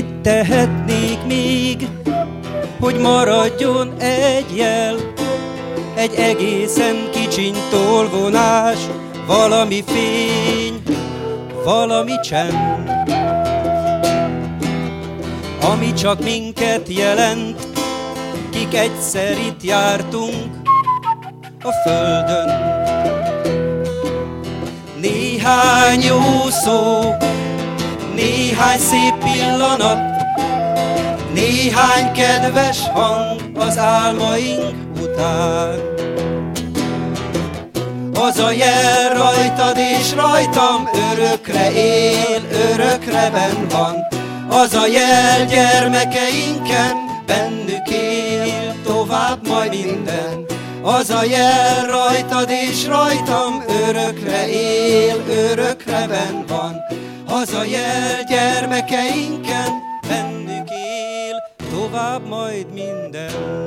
Mit tehetnék még, hogy maradjon egy jel, egy egészen kicsiny tolvonás, valami fény, valami csend, ami csak minket jelent, kik egyszer itt jártunk a földön. Néhány jó szó, néhány szép pillanat, néhány kedves hang az álmaink után. Az a jel rajtad és rajtam örökre él, örökre benn van. Az a jel gyermekeinken, bennük él tovább majd minden. Az a jel rajtad és rajtam örökre él, örökre benn van. Az a jel gyermekeinken, bennük él tovább majd minden.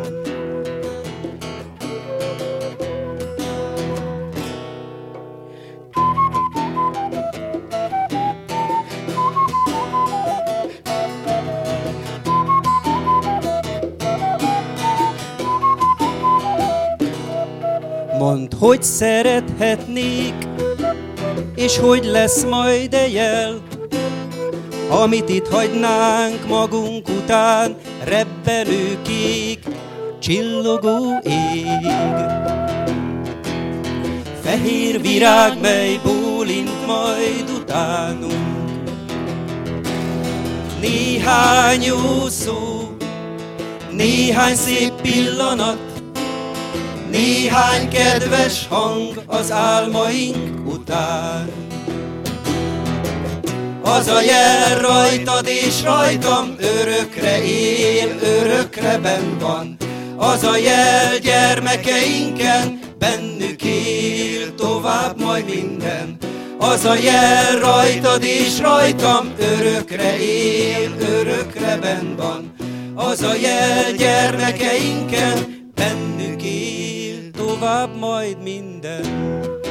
Mondd, hogy szerethetnék, és hogy lesz majd a jel, amit itt hagynánk magunk után, rebbenő kék, csillogó ég. Fehér virág, mely bólint majd utánunk. Néhány jó szó, néhány szép pillanat, néhány kedves hang az álmaink után. Az a jel rajtad és rajtam örökre él, örökre benn van. Az a jel gyermekeinken, bennük él tovább majd minden. Az a jel rajtad és rajtam örökre él, örökre benn van. Az a jel gyermekeinken, bennük él tovább majd minden.